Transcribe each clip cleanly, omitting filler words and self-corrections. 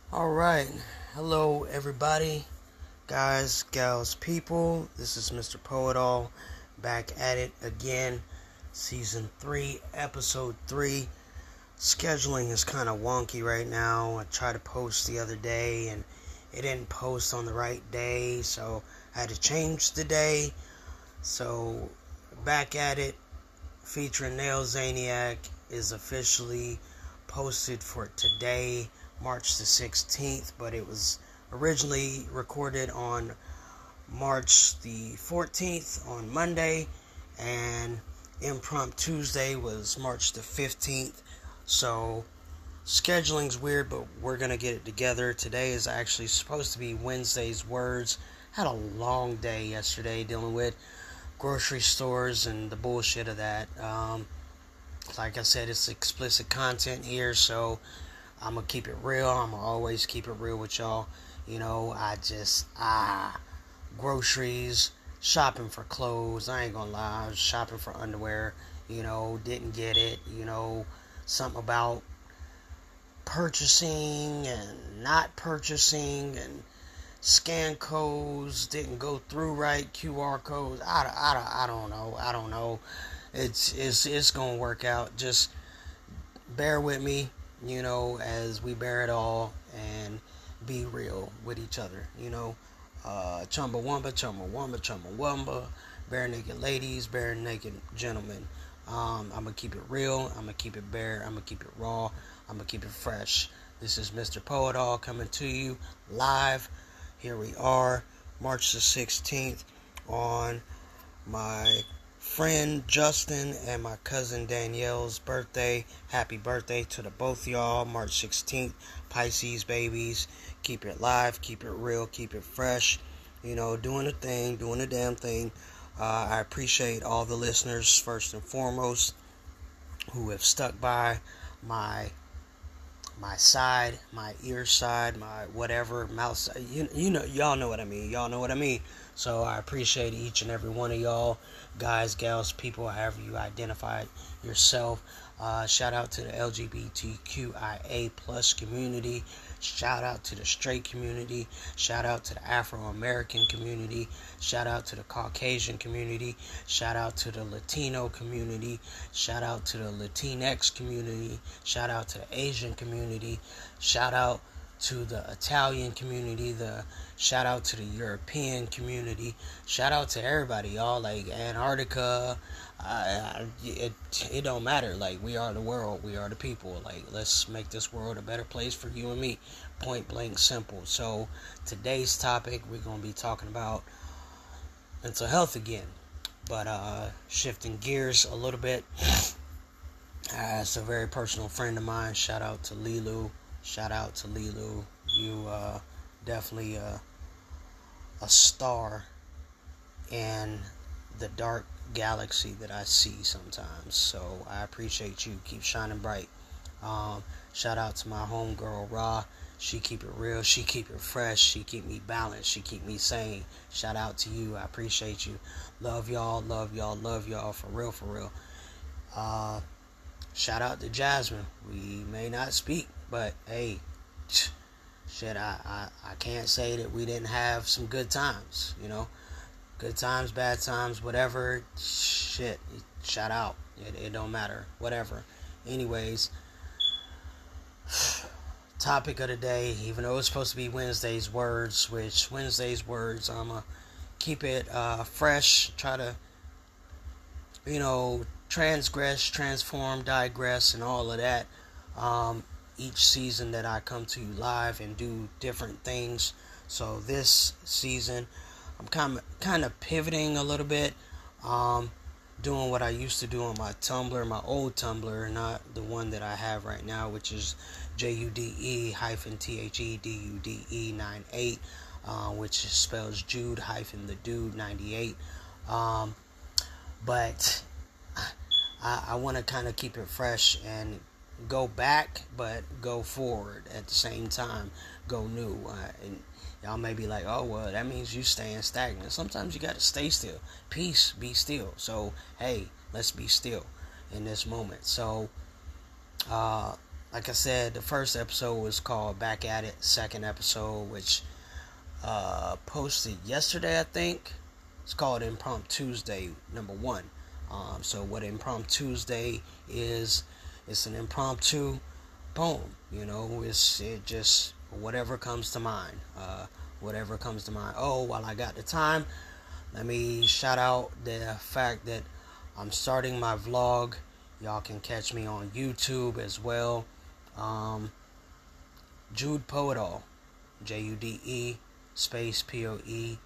Alright, hello everybody, guys, gals, people. This is Mr. Poetall back at it again. Season 3, Episode 3. Scheduling is kind of wonky right now. I tried to post the other day and it didn't post on the right day, so I had to change the day. So, back at it, featuring Nail Zaniac is officially posted for today, March the 16th, but it was originally recorded on March the 14th on Monday, and Impromptu Tuesday was March the 15th. So scheduling's weird, but we're gonna get it together. Today is actually supposed to be Wednesday's words. Had a long day yesterday dealing with grocery stores and the bullshit of that. Like I said, it's explicit content here, so I'm gonna keep it real. I'm gonna always keep it real with y'all. Groceries, shopping for clothes. I ain't gonna lie, I was shopping for underwear. Didn't get it. Something about purchasing and not purchasing and scan codes didn't go through right. QR codes. I don't know. I don't know. It's gonna work out. Just bear with me, as we bear it all and be real with each other, Chumbawamba, Chumbawamba, Chumbawamba, bare naked ladies, bare naked gentlemen. I'm gonna keep it real, I'm gonna keep it bare, I'm gonna keep it raw, I'm gonna keep it fresh. This is Mr. Poetall coming to you live. Here we are, March the 16th, on my friend Justin and my cousin Danielle's birthday. Happy birthday to the both of y'all. March 16th, Pisces babies. Keep it live, keep it real, keep it fresh. Doing a thing, doing a damn thing. I appreciate all the listeners, first and foremost, who have stuck by my side, my ear side, my whatever, mouth side. Y'all know what I mean. Y'all know what I mean. So I appreciate each and every one of y'all, guys, gals, people, however you identify yourself. Shout out to the LGBTQIA plus community. Shout out to the straight community. Shout out to the Afro-American community. Shout out to the Caucasian community. Shout out to the Latino community. Shout out to the Latinx community. Shout out to the Asian community. Shout out to the Italian community. Shout out to the European community. Shout out to everybody, y'all. Like Antarctica. It don't matter. Like, we are the world. We are the people. Like, let's make this world a better place for you and me. Point blank simple. So today's topic, we're gonna be talking about mental health again, but shifting gears a little bit. It's a very personal friend of mine. Shout out to Lilu. Shout out to Lilu. You definitely a star in the dark galaxy that I see sometimes. So I appreciate you. Keep shining bright. Shout out to my homegirl Ra. She keep it real. She keep it fresh. She keep me balanced. She keep me sane. Shout out to you. I appreciate you. Love y'all. Love y'all. Love y'all. For real. For real. Shout out to Jasmine. We may not speak, but hey, shit, I can't say that we didn't have some good times, Good times, bad times, whatever. Shit, shout out. It don't matter. Whatever. Anyways, topic of the day, even though it's supposed to be Wednesday's words, which Wednesday's words, I'm going to keep it fresh, try to, transgress, transform, digress, and all of that. Each season that I come to you live and do different things. So this season, I'm kind of pivoting a little bit, doing what I used to do on my Tumblr, my old Tumblr, not the one that I have right now, which is JUDE-THEDUDE 98, which spells Jude-the-Dude 98. But I want to kind of keep it fresh and go back, but go forward at the same time. Go new. And y'all may be like, oh, well, that means you staying stagnant. Sometimes you got to stay still. Peace, be still. So, hey, let's be still in this moment. So, like I said, the first episode was called Back at It. Second episode, which posted yesterday, I think. It's called Impromptu Tuesday, number 1. So what Impromptu Tuesday is, it's an impromptu poem. It just whatever comes to mind. Whatever comes to mind. Oh, while I got the time, let me shout out the fact that I'm starting my vlog. Y'all can catch me on YouTube as well. Jude Poetall, Jude space Poetall.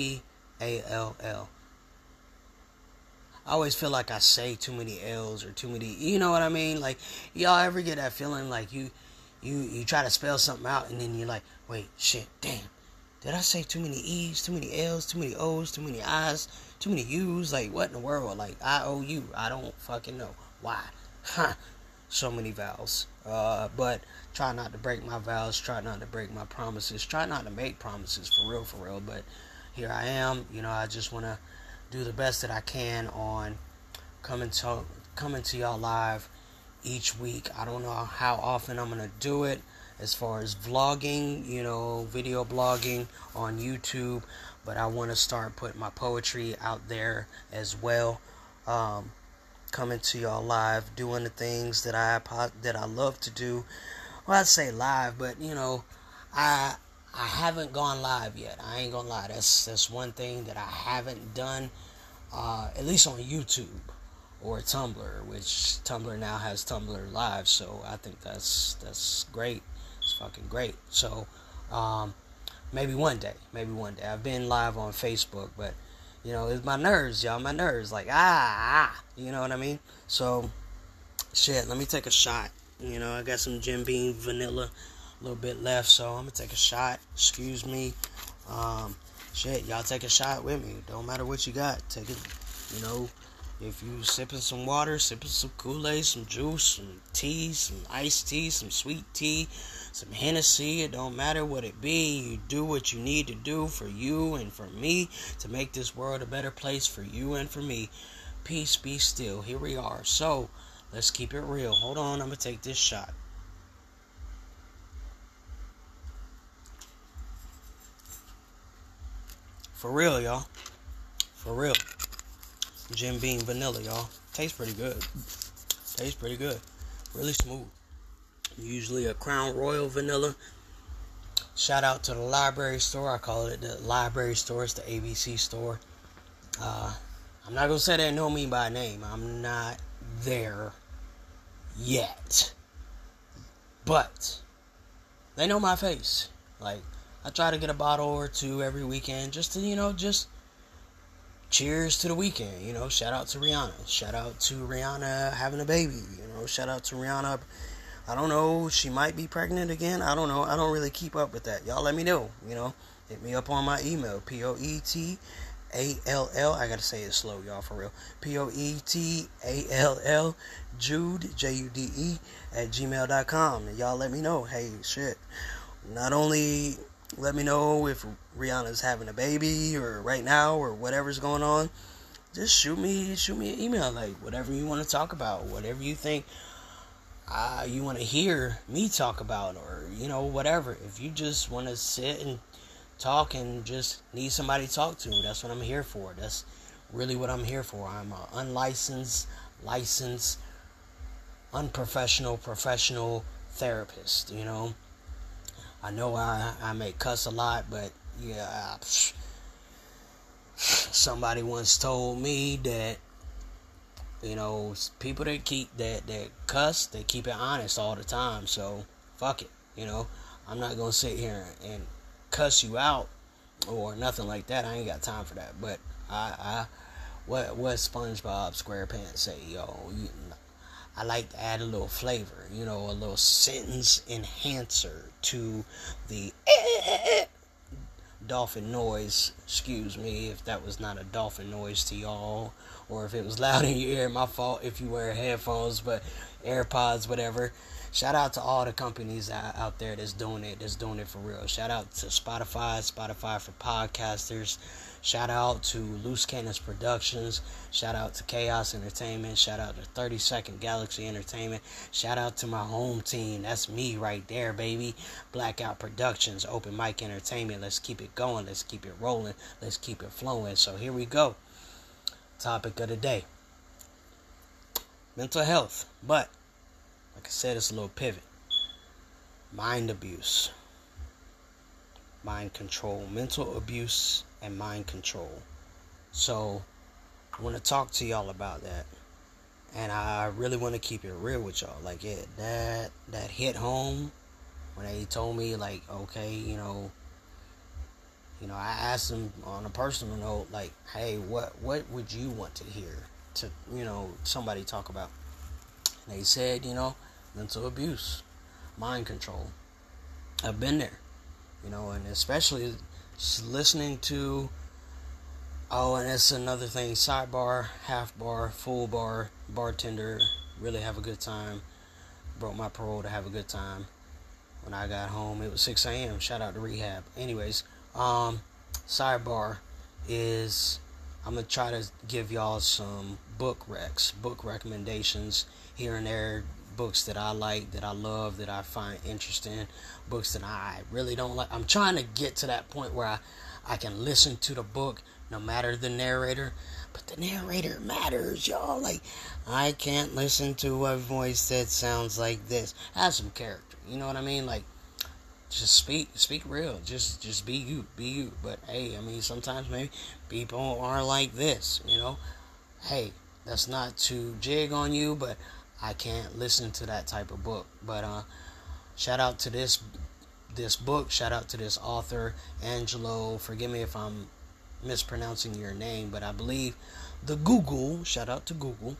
I always feel like I say too many L's or too many, you know what I mean? Like, y'all ever get that feeling like you try to spell something out and then you're like, wait, shit, damn. Did I say too many E's, too many L's, too many O's, too many I's, too many U's? Like, what in the world? Like, IOU. I don't fucking know. Why? So many vowels. But try not to break my vows. Try not to break my promises. Try not to make promises for real. But here I am. I just want to do the best that I can on coming to y'all live each week. I don't know how often I'm going to do it as far as vlogging, video blogging on YouTube, but I want to start putting my poetry out there as well. Coming to y'all live, doing the things that I love to do. Well, I'd say live, but I haven't gone live yet. I ain't gonna lie. That's one thing that I haven't done, at least on YouTube or Tumblr, which Tumblr now has Tumblr Live, so I think that's great. It's fucking great. So maybe one day. I've been live on Facebook, but it's my nerves, y'all. My nerves, like you know what I mean? So shit. Let me take a shot. I got some Jim Beam vanilla, a little bit left, so I'm gonna take a shot. Excuse me. Shit, y'all take a shot with me. Don't matter what you got. Take it. If you sipping some water, sipping some Kool-Aid, some juice, some tea, some iced tea, some sweet tea, some Hennessy, it don't matter what it be. You do what you need to do for you and for me to make this world a better place for you and for me. Peace be still. Here we are. So, let's keep it real. Hold on, I'm going to take this shot. For real, y'all. For real. Jim Beam vanilla, y'all. Tastes pretty good. Really smooth. Usually a Crown Royal vanilla. Shout out to the library store. I call it the library store. It's the ABC store. I'm not going to say they know me by name. I'm not there yet. But they know my face. Like, I try to get a bottle or two every weekend just to, just cheers to the weekend. Shout out to Rihanna. Shout out to Rihanna having a baby. Shout out to Rihanna. I don't know. She might be pregnant again. I don't know. I don't really keep up with that. Y'all let me know. Hit me up on my email. Poetall. I gotta say it slow, y'all, for real. Poetall. Jude, Jude, @gmail.com. And y'all let me know. Hey, shit. Not only let me know if Rihanna's having a baby or right now or whatever's going on. Just shoot me an email, like whatever you want to talk about, whatever you think you want to hear me talk about, or whatever. If you just want to sit and talk and just need somebody to talk to, that's what I'm here for. That's really what I'm here for. I'm an unlicensed, licensed, unprofessional, professional therapist. I know I may cuss a lot, but yeah, somebody once told me that people that cuss, they keep it honest all the time. So fuck it, I'm not gonna sit here and cuss you out or nothing like that. I ain't got time for that. But what SpongeBob SquarePants say, I like to add a little flavor, a little sentence enhancer to the dolphin noise. Excuse me if that was not a dolphin noise to y'all, or if it was loud in your ear. My fault if you wear headphones, but AirPods, whatever. shout out to all the companies out there that's doing it for real. Shout out to Spotify for podcasters. Shout out to Loose Cannons Productions. Shout out to Chaos Entertainment. Shout out to 30-Second Galaxy Entertainment. Shout out to my home team. That's me right there, baby. Blackout Productions, Open Mic Entertainment. Let's keep it going. Let's keep it rolling. Let's keep it flowing. So here we go. Topic of the day. Mental health. But, like I said, it's a little pivot. Mind abuse. Mind control. Mental abuse and mind control. So I want to talk to y'all about that, and I really want to keep it real with y'all. Like that hit home when they told me, like, okay, you know, I asked them on a personal note, like, hey, what would you want to hear to, somebody talk about? And they said, mental abuse, mind control. I've been there, and especially listening to, and that's another thing, sidebar, half bar, full bar, bartender, really have a good time. Broke my parole to have a good time. When I got home, it was 6 a.m. Shout out to rehab. Anyways, sidebar is, I'm going to try to give y'all some book recommendations here and there, books that I like, that I love, that I find interesting, books that I really don't like. I'm trying to get to that point where I can listen to the book no matter the narrator, but the narrator matters, y'all. Like, I can't listen to a voice that sounds like this. Have some character, you know what I mean? Like, just speak real. Just be you. But hey, I mean, sometimes maybe people are like this, Hey, that's not to jig on you, but I can't listen to that type of book. But shout out to this book. Shout out to this author, Angelo. Forgive me if I'm mispronouncing your name, but I believe shout out to Google,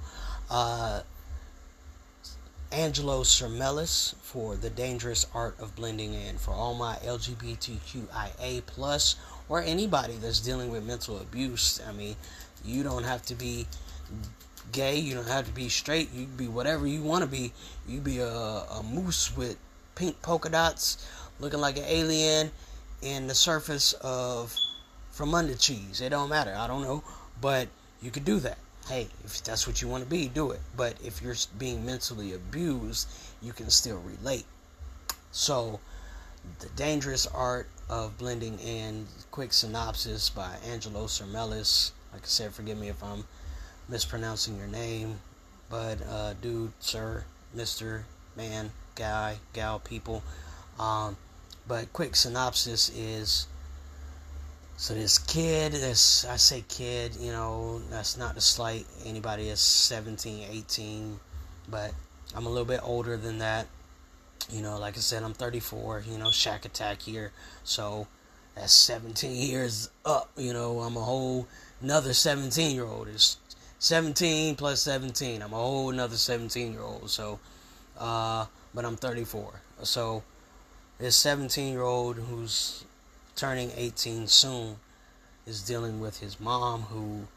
Angelo Cermelis, for The Dangerous Art of Blending In. For all my LGBTQIA plus, or anybody that's dealing with mental abuse. I mean, you don't have to be gay, you don't have to be straight, you can be whatever you want to be. You be a moose with pink polka dots looking like an alien in the surface of from under cheese. It don't matter, I don't know, but you could do that. Hey, if that's what you want to be, do it. But if you're being mentally abused, you can still relate. So, The Dangerous Art of Blending In, quick synopsis by Angelo Cermelis. Like I said, forgive me if I'm mispronouncing your name, but dude, sir, Mr., man, guy, gal, people. But quick synopsis is, so this kid, I say kid, that's not to slight anybody that's 17, 18, but I'm a little bit older than that. Like I said, I'm 34, Shack Attack year, so that's 17 years up, I'm a whole another 17-year-old. It's 17 plus 17, I'm a whole another 17-year-old, so, but I'm 34, so this 17-year-old who's turning 18 soon is dealing with his mom, who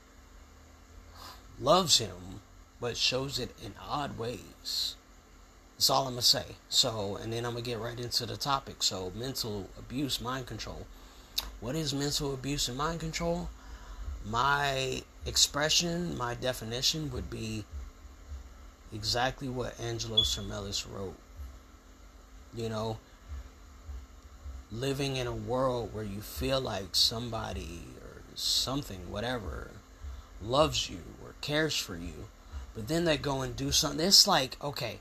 loves him but shows it in odd ways. That's all I'm going to say. So, and then I'm going to get right into the topic. So, mental abuse, mind control. What is mental abuse and mind control? My expression, my definition would be exactly what Angelo Cermelis wrote. Living in a world where you feel like somebody or something, whatever, loves you or cares for you, but then they go and do something. It's like,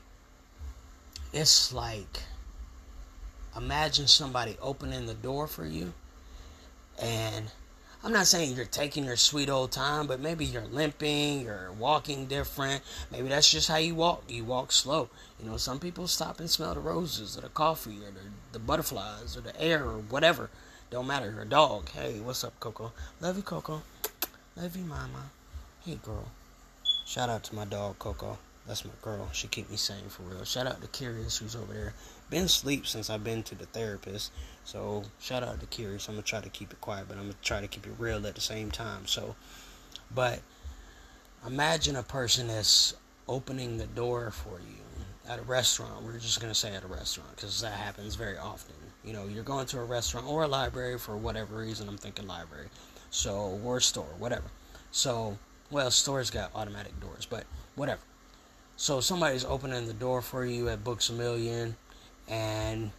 imagine somebody opening the door for you, and I'm not saying you're taking your sweet old time, but maybe you're limping, you're walking different. Maybe that's just how you walk. You walk slow. Some people stop and smell the roses or the coffee or the butterflies or the air or whatever. Don't matter. Or a dog. Hey, what's up, Coco? Love you, Coco. Love you, Mama. Hey, girl. Shout out to my dog, Coco. That's my girl. She keep me sane for real. Shout out to Curious, who's over there. Been asleep since I've been to the therapist. So, shout out to Curious. I'm going to try to keep it quiet, but I'm going to try to keep it real at the same time. So, but imagine a person that's opening the door for you. at a restaurant. We're just going to say at a restaurant because that happens very often. You know, you're going to a restaurant or a library for whatever reason. I'm thinking library. So, or a store, whatever. So, well, stores got automatic doors, but whatever. So, somebody's opening the door for you at Books A Million, and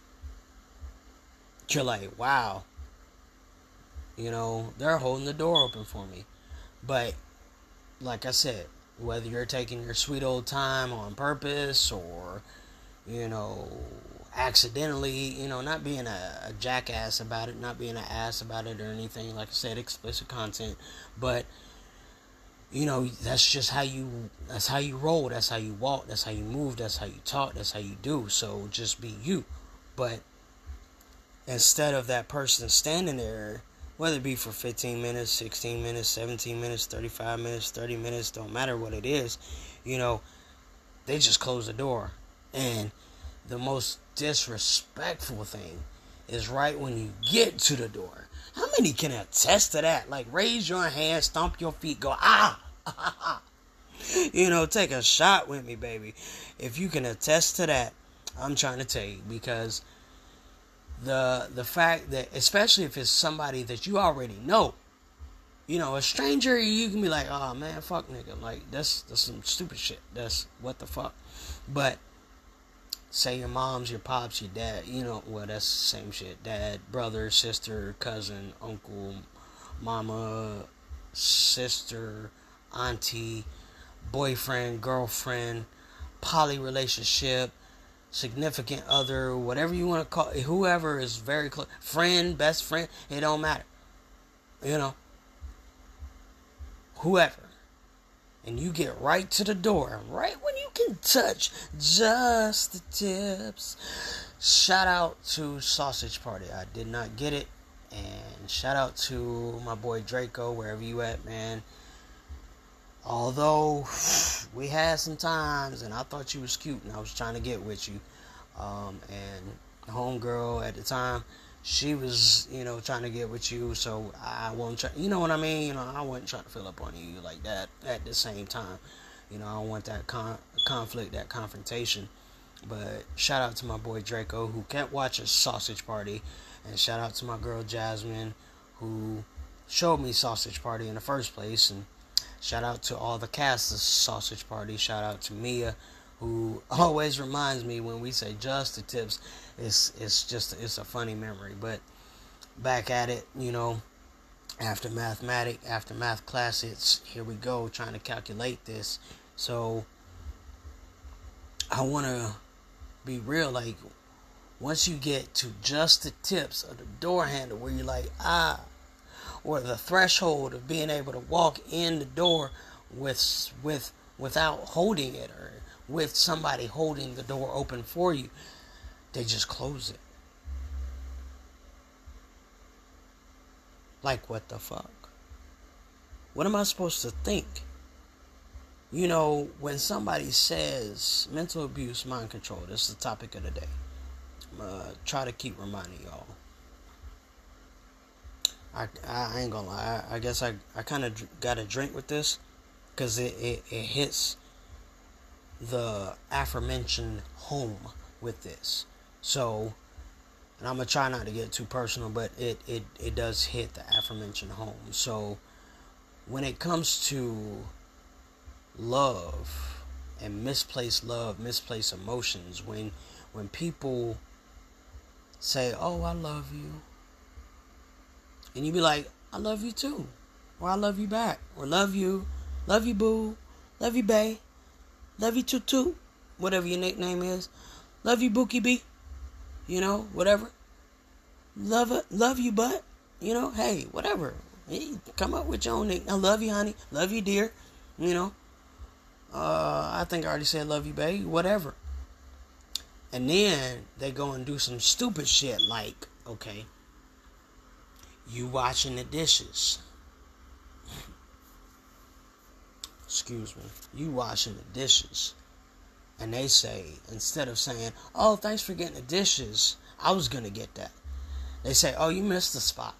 you're like, wow. You know, they're holding the door open for me. But, like I said, whether you're taking your sweet old time on purpose or, you know, accidentally, you know, not being a jackass about it, not being an ass about it or anything, like I said, explicit content, but, you know, that's just how you roll, that's how you walk, that's how you move, that's how you talk, that's how you do, so just be you. But instead of that person standing there, whether it be for 15 minutes, 16 minutes, 17 minutes, 35 minutes, 30 minutes, don't matter what it is, you know, they just close the door. And the most disrespectful thing is right when you get to the door. How many can attest to that? Like, raise your hand, stomp your feet, go, ah! You know, take a shot with me, baby. If you can attest to that, I'm trying to tell you, because the fact that, especially if it's somebody that you already know, you know, a stranger, you can be like, oh man, fuck nigga, like that's some stupid shit, that's what the fuck. But say your mom's, your pops, your dad, you know, well, that's the same shit. Dad, brother, sister, cousin, uncle, mama, sister, auntie, boyfriend, girlfriend, poly relationship, significant other, whatever you want to call it, whoever is very close, friend, best friend, it don't matter. You know, whoever. And you get right to the door, right when you can touch just the tips. Shout out to Sausage Party. I did not get it. And shout out to my boy Draco, wherever you at, man. Although we had some times and I thought you was cute and I was trying to get with you. And homegirl at the time, she was, you know, trying to get with you, so I wasn't trying, you know what I mean? You know, I wasn't trying to fill up on you like that at the same time. You know, I don't want that conflict, that confrontation. But shout out to my boy Draco, who kept watching Sausage Party. And shout out to my girl Jasmine, who showed me Sausage Party in the first place. And shout out to all the cast of Sausage Party. Shout out to Mia, who always reminds me when we say just the tips. It's a funny memory. But back at it, you know, after math class, here we go, trying to calculate this. So I want to be real, like, once you get to just the tips of the door handle where you're like, or the threshold of being able to walk in the door without holding it, or with somebody holding the door open for you, they just close it. Like, what the fuck? What am I supposed to think? You know, when somebody says mental abuse, mind control, this is the topic of the day. Try to keep reminding y'all. I ain't gonna lie. I guess I kind of got a drink with this, because it hits the aforementioned home with this. So, and I'm gonna try not to get too personal, but it does hit the aforementioned home. So, when it comes to love and misplaced love, misplaced emotions, when people say, oh, I love you, and you be like, I love you too, or I love you back, or love you boo, love you bae, love you too, whatever your nickname is, love you Bookie B, you know, whatever, love you butt, you know, hey, whatever, hey, come up with your own nickname. I love you honey, love you dear, you know, I think I already said love you bae, whatever. And then they go and do some stupid shit like, okay, you washing the dishes. Excuse me. You washing the dishes. And they say, instead of saying, oh, thanks for getting the dishes, I was going to get that. They say, oh, you missed the spot.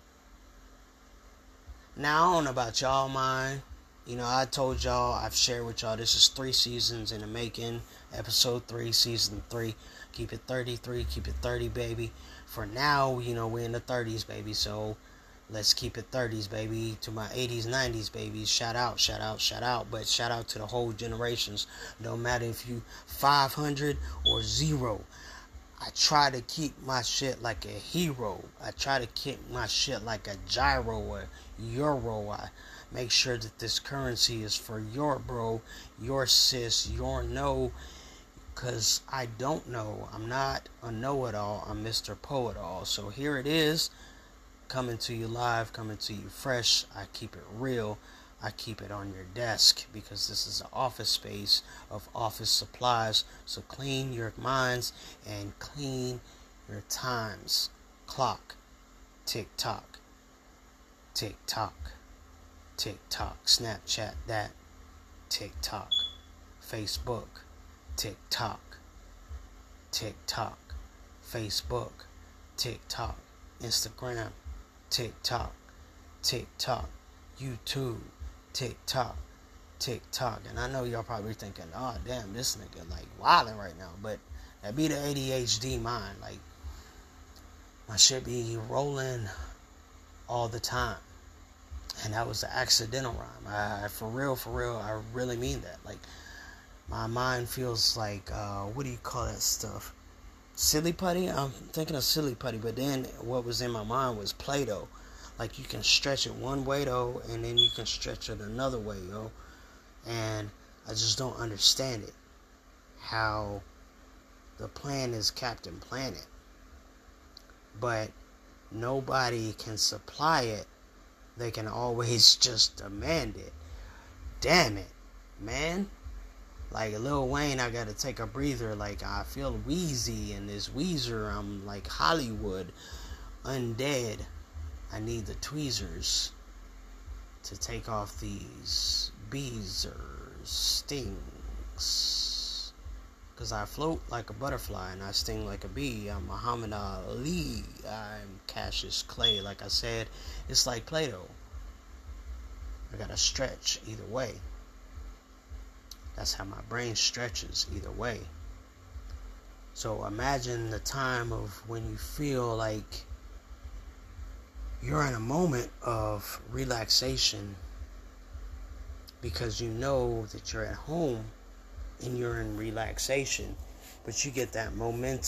Now, I don't know about y'all, mind. You know, I told y'all, I've shared with y'all, this is 3 seasons in the making. Episode 3, Season 3. Keep it 33, keep it 30, baby. For now, we're in the 30s, baby. So let's keep it 30s, baby. To my 80s, 90s, babies. Shout out, shout out, shout out. But shout out to the whole generations. No matter if you 500 or 0. I try to keep my shit like a hero. I try to keep my shit like a gyro or euro. I make sure that this currency is for your bro, your sis, your no. Because I don't know. I'm not a know-it-all. I'm Mr. Poet-all. So here it is. Coming to you live. Coming to you fresh. I keep it real. I keep it on your desk because this is an office space of office supplies. So clean your minds and clean your times. Clock. Tick tock. Tick tock. Tick tock. Snapchat that. Tick tock. Facebook. Tick tock. Tick tock. Facebook. Tick tock. Instagram. Tick tock. Tick tock. YouTube. TikTok, TikTok, and I know y'all probably thinking, oh damn, this nigga like wilding right now, but that be the ADHD mind. Like my shit be rolling all the time, and that was the accidental rhyme. I for real, I really mean that. Like my mind feels like what do you call that stuff? Silly putty. I'm thinking of silly putty, but then what was in my mind was Play-Doh. Like, you can stretch it one way, though, and then you can stretch it another way, yo. And I just don't understand it. How the plan is Captain Planet. But nobody can supply it. They can always just demand it. Damn it, man. Like, Lil Wayne, I gotta take a breather. Like, I feel wheezy in this Weezer. I'm like Hollywood, undead. I need the tweezers to take off these bees or stings. Because I float like a butterfly and I sting like a bee. I'm Muhammad Ali. I'm Cassius Clay. Like I said, it's like Play-Doh. I gotta stretch either way. That's how my brain stretches either way. So imagine the time of when you feel like you're in a moment of relaxation because you know that you're at home and you're in relaxation, but you get that moment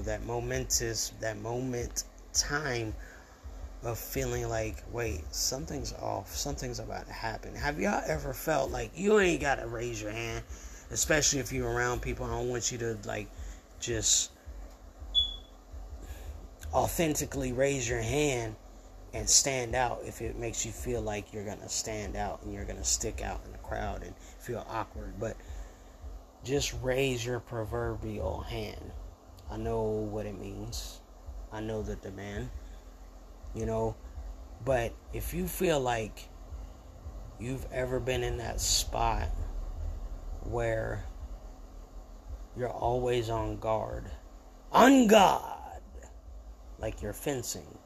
time of feeling like, wait, something's off, something's about to happen. Have y'all ever felt like you ain't gotta raise your hand, especially if you're around people? I don't want you to like just authentically raise your hand and stand out if it makes you feel like you're gonna stand out and you're gonna stick out in the crowd and feel awkward. But just raise your proverbial hand. I know what it means. I know the demand. But if you feel like you've ever been in that spot where you're always on guard, like you're fencing,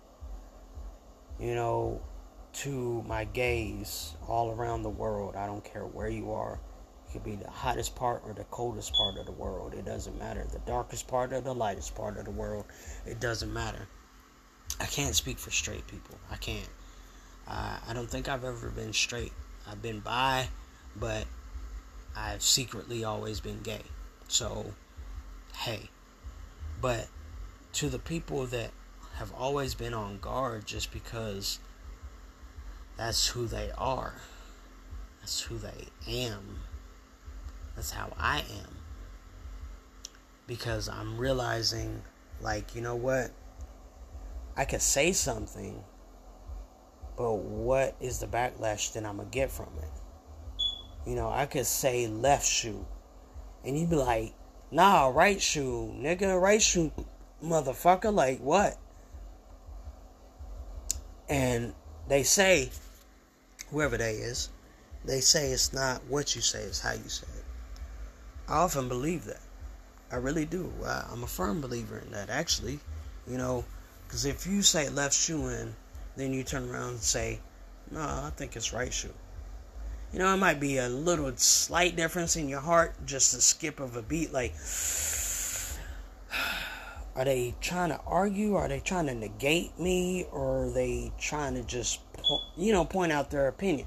to my gaze all around the world, I don't care where you are. It could be the hottest part or the coldest part of the world. It doesn't matter. The darkest part or the lightest part of the world. It doesn't matter. I can't speak for straight people. I can't. I don't think I've ever been straight. I've been bi, but I've secretly always been gay. So, hey. But to the people that have always been on guard just because that's who they are. That's who they am. That's how I am. Because I'm realizing, like, you know what? I could say something, but what is the backlash that I'm going to get from it? I could say left shoe, and you'd be like, nah, right shoe, nigga, right shoe, motherfucker, like, what? And they say, whoever they is, they say it's not what you say, it's how you say it. I often believe that. I really do. I'm a firm believer in that, actually. Because if you say left shoe and then you turn around and say, no, I think it's right shoe. You know, it might be a little slight difference in your heart, just a skip of a beat. Like, are they trying to argue? Are they trying to negate me? Or are they trying to just, point out their opinion?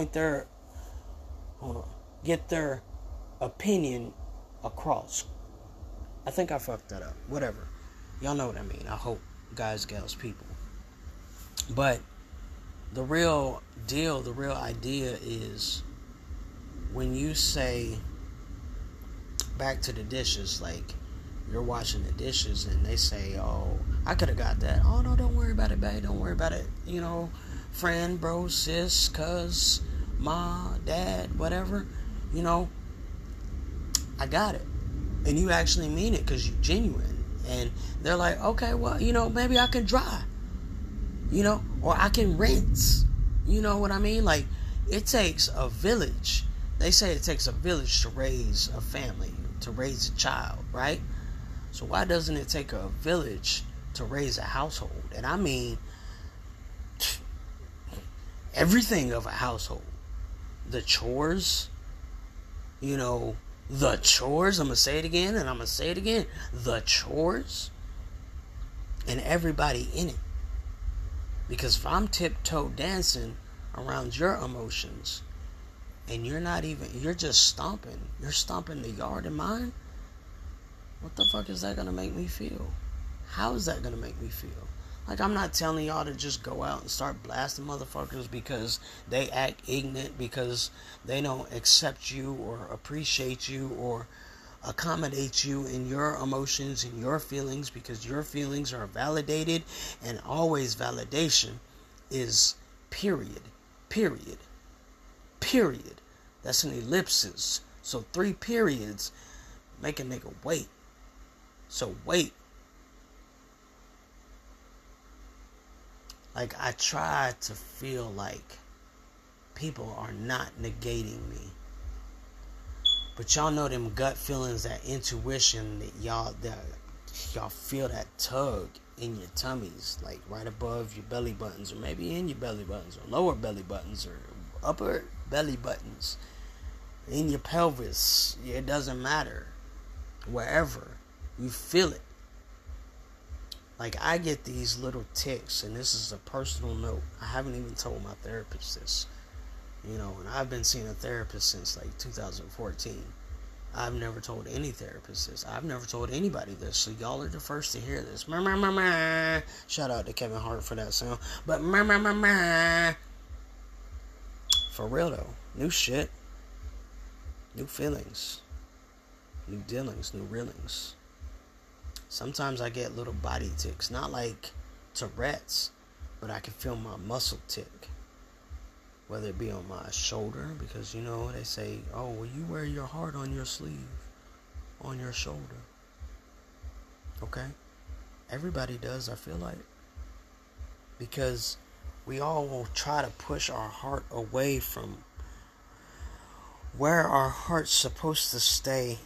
Get their opinion across. I think I fucked that up. Whatever. Y'all know what I mean. I hope, guys, gals, people. But the real deal, the real idea is when you say back to the dishes, like you're washing the dishes and they say, oh, I could have got that. Oh, no, don't worry about it, babe. Don't worry about it. Friend, bro, sis, cuz, ma, dad, whatever. I got it. And you actually mean it because you're genuine. And they're like, okay, well, maybe I can dry. Or I can rinse. You know what I mean? Like, it takes a village. They say it takes a village to raise a family, to raise a child, right? So why doesn't it take a village to raise a household? And I mean everything of a household. The chores, the chores. I'm going to say it again and I'm going to say it again. The chores and everybody in it. Because if I'm tiptoe dancing around your emotions and you're just stomping, you're stomping the yard in mine, what the fuck is that going to make me feel? How is that going to make me feel? Like, I'm not telling y'all to just go out and start blasting motherfuckers because they act ignorant, because they don't accept you or appreciate you or accommodate you in your emotions and your feelings, because your feelings are validated, and always validation is period. That's an ellipsis. So 3 periods make a nigga wait. So wait. Like, I try to feel like people are not negating me. But y'all know them gut feelings, that intuition that y'all feel that tug in your tummies, like right above your belly buttons, or maybe in your belly buttons, or lower belly buttons, or upper belly buttons, in your pelvis. It doesn't matter. Wherever you feel it. Like, I get these little ticks, and this is a personal note. I haven't even told my therapist this. And I've been seeing a therapist since like 2014. I've never told any therapist this. I've never told anybody this. So y'all are the first to hear this. Shout out to Kevin Hart for that sound. But for real though. New shit. New feelings. New dealings. New reelings. Sometimes I get little body ticks. Not like Tourette's. But I can feel my muscle tick. Whether it be on my shoulder, because they say, oh, well, you wear your heart on your sleeve, on your shoulder. Okay? Everybody does, I feel like. Because we all will try to push our heart away from where our heart's supposed to stay.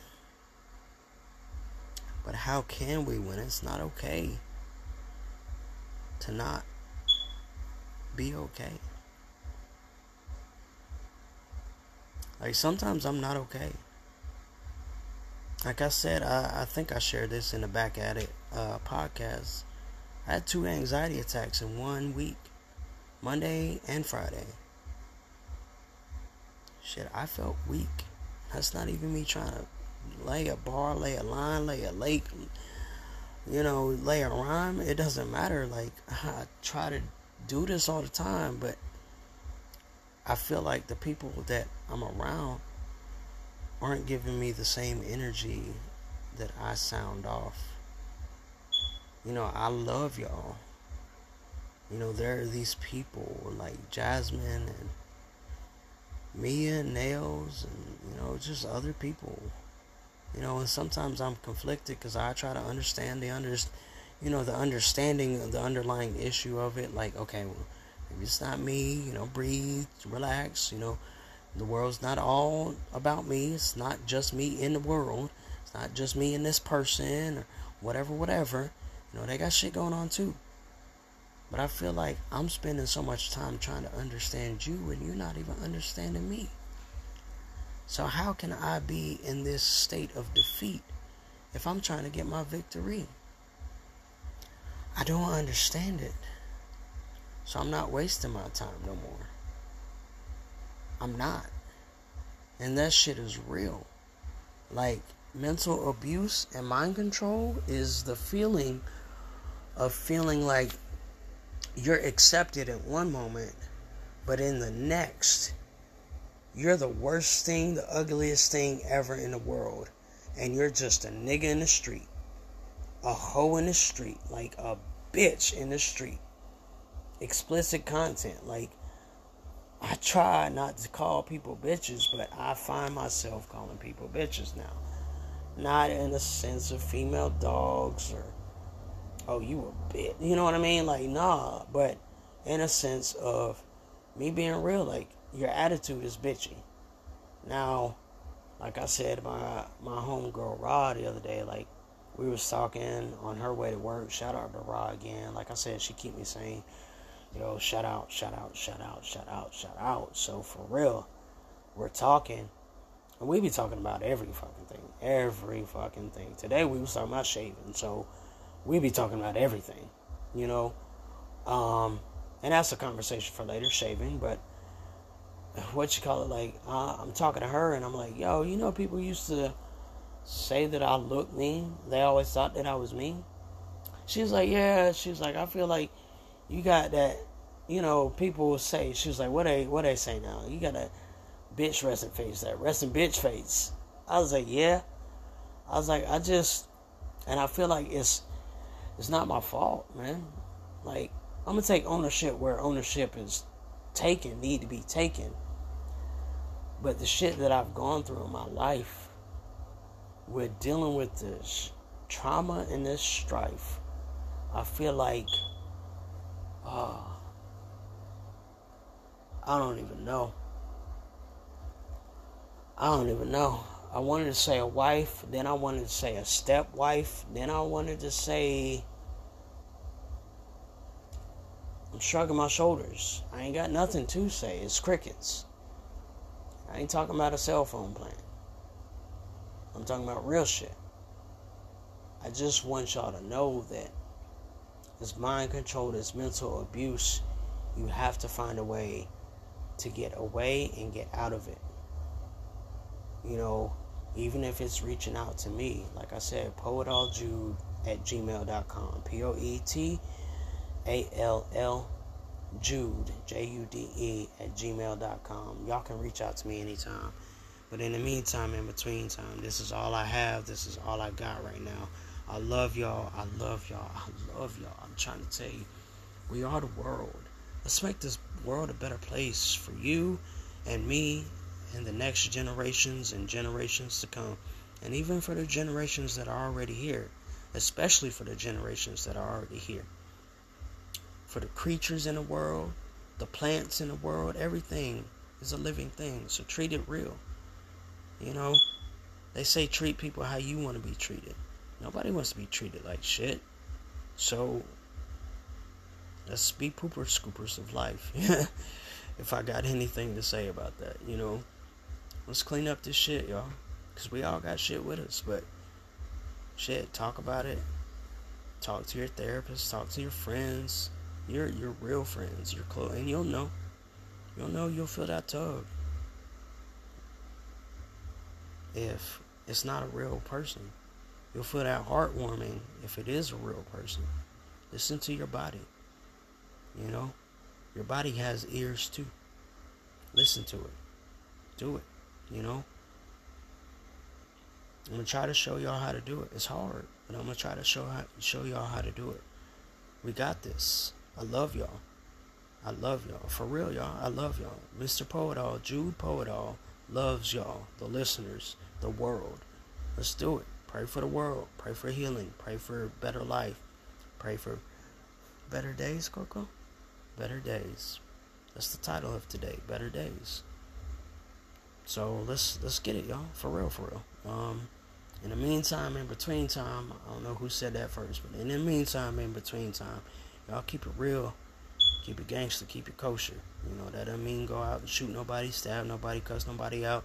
But how can we when it's not okay to not be okay? Like, sometimes I'm not okay. Like I said, I think I shared this in the Back at It podcast. I had 2 anxiety attacks in 1 week. Monday and Friday. Shit, I felt weak. That's not even me trying to lay a bar, lay a line, lay a lake, lay a rhyme. It doesn't matter. Like, I try to do this all the time, but I feel like the people that I'm around aren't giving me the same energy that I sound off. I love y'all. There are these people like Jasmine and Mia, Nails, and, just other people. And sometimes I'm conflicted because I try to understand the understanding of the underlying issue of it. Like, okay, well, maybe it's not me, breathe, relax, the world's not all about me. It's not just me in the world. It's not just me and this person or whatever. They got shit going on too. But I feel like I'm spending so much time trying to understand you and you're not even understanding me. So how can I be in this state of defeat if I'm trying to get my victory? I don't understand it. So I'm not wasting my time no more. I'm not. And that shit is real. Like, mental abuse and mind control is the feeling of feeling like you're accepted at one moment, but in the next, you're the worst thing, the ugliest thing ever in the world. And you're just a nigga in the street. A hoe in the street. Like a bitch in the street. Explicit content. Like, I try not to call people bitches, but I find myself calling people bitches now. Not in the sense of female dogs or, oh, you a bitch. You know what I mean? Like, nah. But in a sense of me being real, like, your attitude is bitchy. Now, like I said, my homegirl Ra the other day, like, we was talking on her way to work. Shout out to Ra again. Like I said, she keep me saying, yo, shout out. So for real, we're talking, and we be talking about every fucking thing. Today we was talking about shaving, so we be talking about everything, you know. And that's a conversation for later, shaving. But what you call it? Like, I'm talking to her, and I'm like, yo, you know, people used to say that I look mean. They always thought that I was mean. She's like, yeah. She's like, I feel like you got that, you know, people will say, she was like, what they say now? You got a bitch resting face, that resting bitch face. I was like, yeah. I was like, and I feel like it's not my fault, man. Like, I'm gonna take ownership where ownership is need to be taken. But the shit that I've gone through in my life with dealing with this trauma and this strife, I feel like, I don't even know. I wanted to say a wife, then I wanted to say a stepwife, then I wanted to say, I'm shrugging my shoulders. I ain't got nothing to say. It's crickets. I ain't talking about a cell phone plan. I'm talking about real shit. I just want y'all to know that this mind control, this mental abuse, you have to find a way to get away and get out of it. You know, even if it's reaching out to me, like I said, poetalljude@gmail.com. POETALL Jude, JUDE @gmail.com. Y'all can reach out to me anytime. But in the meantime, in between time, this is all I have. This is all I got right now. I love y'all. I'm trying to tell you, we are the world. Let's make this world a better place for you and me and the next generations and generations to come. And even for the generations that are already here. Especially for the generations that are already here. For the creatures in the world, the plants in the world, everything is a living thing. So treat it real. You know, they say treat people how you want to be treated. Nobody wants to be treated like shit. So let's be pooper scoopers of life. If I got anything to say about that, you know. Let's clean up this shit, y'all. Because we all got shit with us. But shit, talk about it. Talk to your therapist. Talk to your friends. Your real friends. Your close. And you'll know. You'll feel that tug. If it's not a real person. You'll feel that heartwarming if it is a real person. Listen to your body. You know? Your body has ears too. Listen to it. Do it. You know? I'm going to try to show y'all how to do it. It's hard. But I'm going to try to show y'all how to do it. We got this. I love y'all. For real, y'all. I love y'all. Mr. Poetall, Jude Poetall, loves y'all. The listeners. The world. Let's do it. Pray for the world. Pray for healing. Pray for better life. Pray for better days, Coco. Better days. That's the title of today. Better days. So let's get it, y'all. For real. In the meantime, in between time, I don't know who said that first, but in the meantime, in between time, y'all keep it real, keep it gangster, keep it kosher. You know, that doesn't mean go out and shoot nobody, stab nobody, cuss nobody out,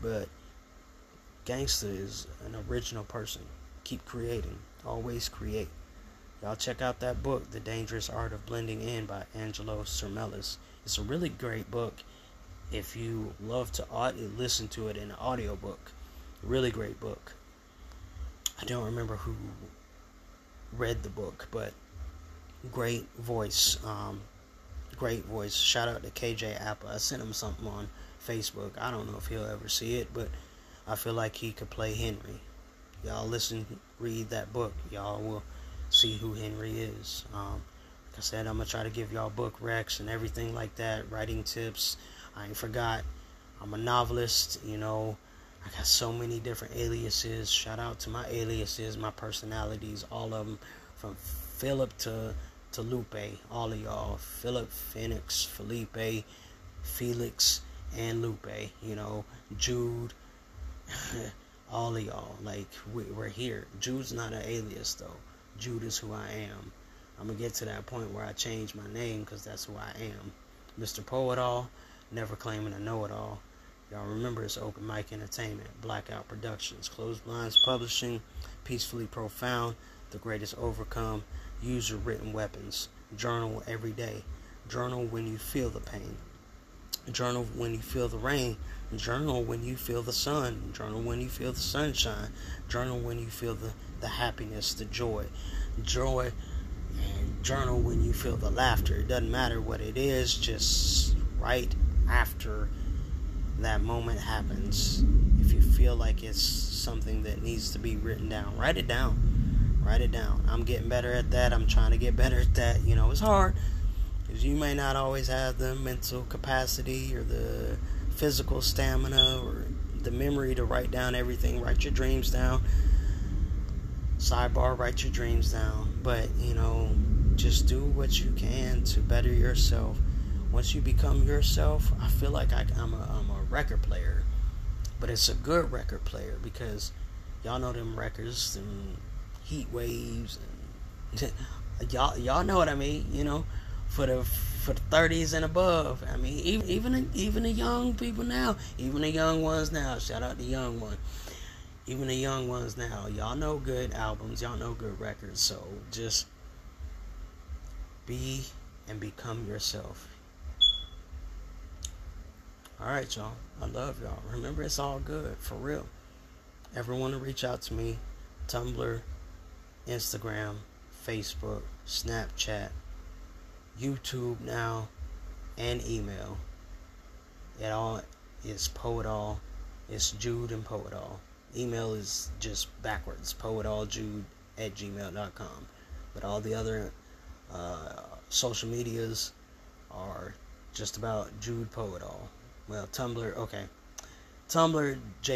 but Gangsta is an original person. Keep creating. Always create. Y'all check out that book, The Dangerous Art of Blending In by Angelo Sermelis. It's a really great book. If you love to listen to it in an audiobook. Really great book. I don't remember who read the book, but great voice. Great voice. Shout out to KJ Apple. I sent him something on Facebook. I don't know if he'll ever see it, but I feel like he could play Henry. Y'all read that book. Y'all will see who Henry is. Like I said, I'm going to try to give y'all book recs and everything like that. Writing tips. I ain't forgot. I'm a novelist, I got so many different aliases. Shout out to my aliases, my personalities, all of them, from Philip to Lupe, all of y'all. Philip, Phoenix, Felipe, Felix, and Lupe, Jude, all of y'all. Like, we're here. Jude's not an alias, though. Jude is who I am. I'm going to get to that point where I change my name because that's who I am. Mr. Poet-all, never claiming to know it all. Y'all remember it's Open Mic Entertainment, Blackout Productions, Closed Blinds Publishing, Peacefully Profound, The Greatest Overcome, Use Your Written Weapons, Journal every day, journal when you feel the pain, journal when you feel the rain, journal when you feel the sun, journal when you feel the sunshine, journal when you feel the happiness, the joy, and journal when you feel the laughter. It doesn't matter what it is, just right after that moment happens. If you feel like it's something that needs to be written down, write it down. I'm getting better at that. I'm trying to get better at that. It's hard because you may not always have the mental capacity or the physical stamina or the memory to write down everything. Write your dreams down. Sidebar, write your dreams down. But just do what you can to better yourself. Once you become yourself, I feel like I'm a record player, but it's a good record player because y'all know them records, them heat waves, and y'all know what I mean. For the 30s and above. I mean, even the young people now, even the young ones now. Shout out the young one. Even the young ones now, y'all know good albums, y'all know good records. So just be and become yourself. Alright, y'all. I love y'all. Remember, it's all good. For real. Ever want to reach out to me? Tumblr, Instagram, Facebook, Snapchat, YouTube now, and email. It all is Poet-all. It's Jude and Poet-all. Email is just backwards. poetalljude@gmail.com. But all the other social medias are just about Jude Poet-all. Well, Tumblr, okay. Tumblr,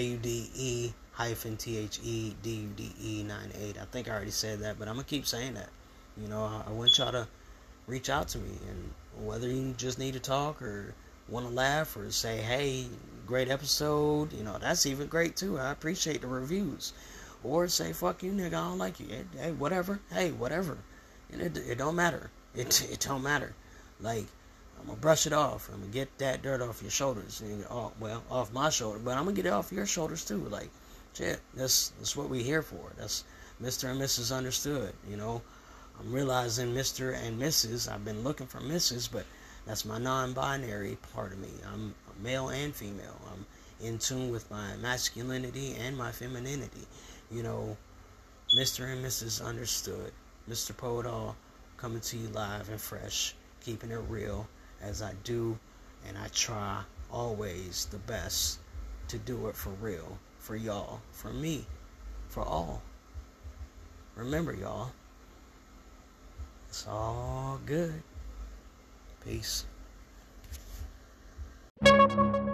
JUDE-THEDUDE98. I think I already said that, but I'm going to keep saying that. I want y'all to reach out to me. And whether you just need to talk or want to laugh or say, hey, great episode, that's even great too. I appreciate the reviews. Or say, fuck you, nigga, I don't like you. Hey, whatever. Hey, whatever. And it don't matter. It don't matter. Like, I'm going to brush it off. I'm going to get that dirt off your shoulders. Off my shoulder. But I'm going to get it off your shoulders, too. Like, shit, that's what we're here for. That's Mr. and Mrs. Understood, I'm realizing Mr. and Mrs. I've been looking for Mrs., but that's my non-binary part of me. I'm male and female. I'm in tune with my masculinity and my femininity. Mr. and Mrs. Understood. Mr. Poet-all coming to you live and fresh, keeping it real. As I do, and I try always the best to do it for real, for y'all, for me, for all. Remember, y'all, it's all good. Peace.